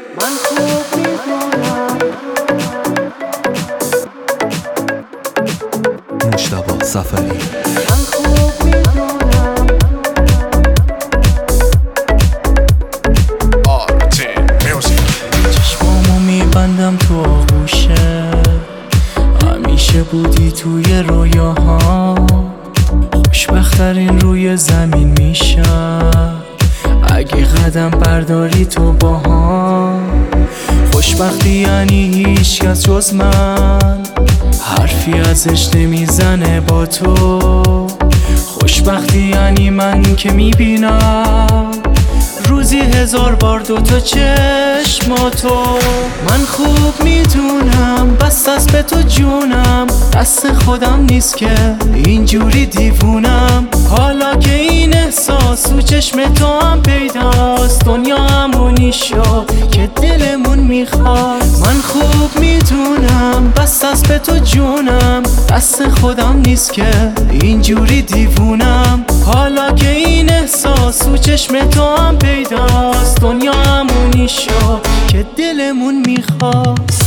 من خوب میدونم. مجتبی سفری. من خوب میدونم. چشمامو میبندم تو آغوشه، همیشه بودی توی رویاها. خوشبخت‌ترین روی زمین میشم اگه قدم برداری تو باها. خوشبختی یعنی هیچ کس جز من حرفی ازش نمیزنه با تو. خوشبختی یعنی من که میبینم روزی 1000 بار دوتا چشماتو. من خوب میدونم بس از به تو جونم، دست خودم نیست که اینجوری دیوونم. حالا که این احساس تو چشم تو هم پیداست، دنیا همونی شد که دلمون میخواد. من خوب میدونم بس از به تو جونم، دست خودم نیست که اینجوری دیوونم. حالا که این احساس تو چشم تو هم پیداست، دنیا همونی شد که دلمون میخواست.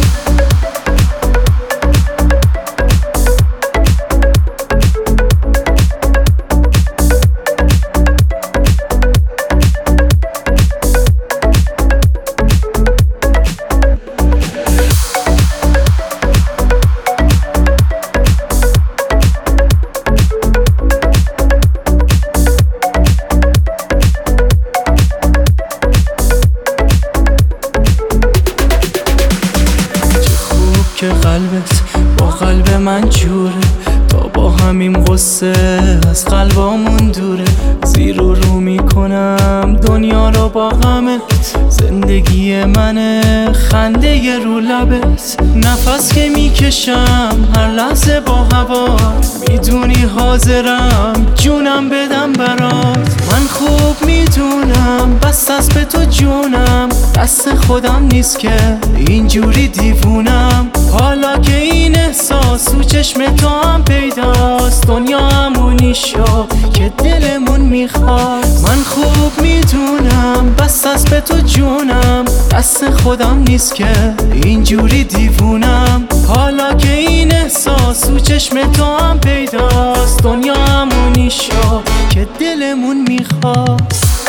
که قلبت با قلب من جوره، تا با همین قصه از قلبامون دوره. زیر و رو میکنم دنیا رو با غمت، زندگی منه خنده ی رو لبت. نفس که میکشم هر لحظه با هوات، میدونی حاضرم جونم بدم برات. من خوب میدونم بس از به تو جونم، دست خودم نیست که اینجوری دیوونم. حالا که این احساس تو چشم تو هم پیداست، دنیا همونی شد که دلمون میخواد. من خوب میدونم بس از به تو جونم، دست خودم نیست که اینجوری دیوونم. حالا که این احساس تو چشم تو هم پیداست، دنیا همونی شد که دلمون میخواست.